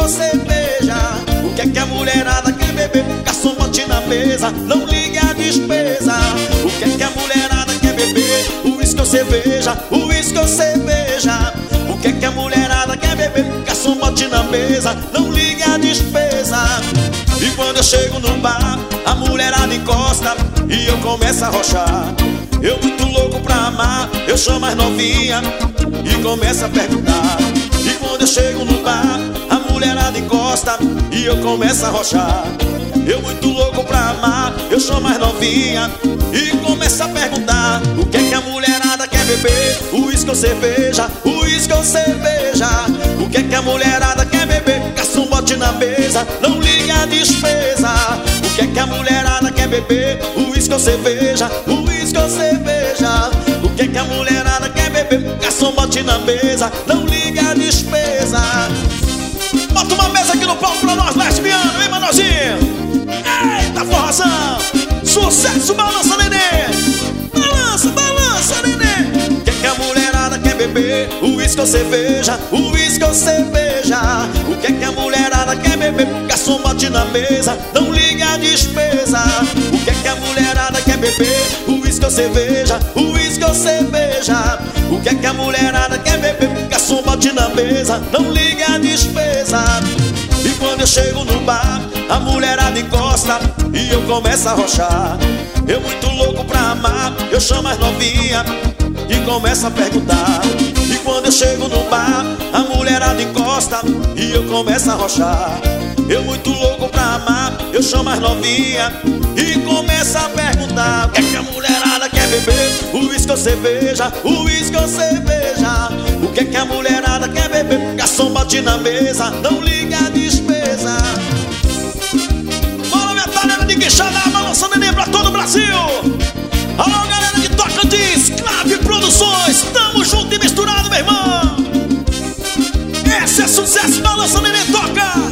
ou cerveja? O que é que a mulherada quer beber? Garçom, bote na mesa, não ligue a despesa. O que é que a mulherada quer beber? Uísque ou cerveja? Uísque ou cerveja? O que é que a mulherada quer beber? Garçom, bote na mesa, não ligue a despesa. E quando eu chego no bar, a mulherada encosta e eu começo a arrochar. Eu muito louco pra amar, eu chamo as novinha e começo a perguntar. E quando eu chego no bar, a mulherada encosta e eu começo a arrochar. Eu muito louco pra amar, eu chamo as novinha e começo a perguntar. O que é que a mulherada quer beber? Uísque ou cerveja? Uísque ou cerveja? O que é que a mulherada quer beber? Garçom, bote na mesa, não ligue a despesa. O que é que a mulherada quer beber? Uísque ou cerveja? Uísque ou cerveja? O que é que a mulherada quer beber? Garçom, bote na mesa, não ligue a despesa. Bota uma mesa aqui no palco pra nós, lesbiano, hein, Manozinho? Eita, forrozão! Sucesso, balança, nenê! Balança, balança, nenê! O que é que a mulherada quer beber? Uísque ou cerveja? Uísque ou cerveja? O que é que a mulherada quer beber? Garçom, bote na mesa, não liga a despesa. O que é que a mulherada quer beber? Uísque ou cerveja? Uísque ou cerveja? O que é que a mulherada quer beber? Garçom, bote na mesa, não liga a despesa. E quando eu chego no bar, a mulherada encosta e eu começo a arrochar. Eu muito louco pra amar, eu chamo as novinha e começo a perguntar. E quando eu chego no bar, a mulherada encosta e eu começo a arrochar. Eu muito louco pra amar, eu chamo as novinha e começo a perguntar. O que é que a mulherada quer beber? Uísque ou cerveja? Uísque ou cerveja? O que é que a mulherada quer beber? Garçom, bote na mesa, não liga a despesa. Bora, metalhada de queixada, balançando neném pra todo o Brasil. Alô, galera de Tocantins, Clave Produções, tamo junto e misturado, meu irmão. Esse é sucesso, balança neném, toca.